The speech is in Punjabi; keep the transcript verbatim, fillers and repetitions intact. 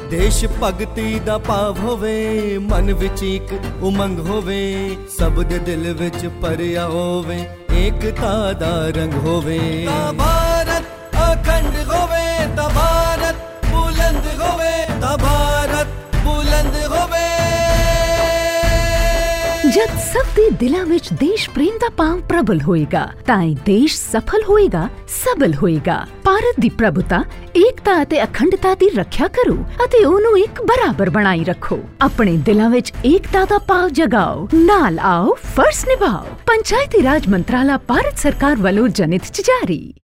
ਦੇਸ਼ ਭਗਤੀ ਦਾ ਭਾਵ ਹੋਵੇ, ਮਨ ਵਿੱਚ ਇੱਕ ਉਮੰਗ ਹੋਵੇ, ਸਭ ਦੇ ਦਿਲ ਵਿੱਚ ਭਰਿਆ ਹੋਵੇ, ਏਕਤਾ ਦਾ ਰੰਗ ਹੋਵੇ। ਤਾਂ ਭਾਰਤ ਅਖੰਡ ਹੋਵੇ, ਤਾਂ ਭਾਰਤ ਬੁਲੰਦ ਹੋਵੇ, ਤਾਂ ਭਾਰਤ ਬੁਲੰਦ ਹੋਵੇ। ਜਦ ਸਭ ਦੇ ਦਿਲਾਂ ਵਿੱਚ ਦੇਸ਼ ਪ੍ਰੇਮ ਦਾ ਭਾਵ ਪ੍ਰਬਲ ਹੋਏਗਾ ਤਾਂ ਇਹ ਦੇਸ਼ ਸਫਲ ਹੋਏਗਾ, ਸਬਲ ਹੋਏਗਾ। ਭਾਰਤ ਦੀ ਪ੍ਰਭੁਤਾ, ਏਕਤਾ ਅਤੇ ਅਖੰਡਤਾ ਦੀ ਰੱਖਿਆ ਕਰੋ ਅਤੇ ਉਹਨੂੰ ਇੱਕ ਬਰਾਬਰ ਬਣਾਈ ਰੱਖੋ। ਆਪਣੇ ਦਿਲਾਂ ਵਿੱਚ ਏਕਤਾ ਦਾ ਭਾਵ ਜਗਾਓ, ਨਾਲ ਆਓ, ਫਰਜ਼ ਨਿਭਾਓ। ਪੰਚਾਇਤੀ ਰਾਜ ਮੰਤਰਾਲਾ, ਭਾਰਤ ਸਰਕਾਰ ਵੱਲੋਂ ਜਨਹਿਤ 'ਚ ਜਾਰੀ।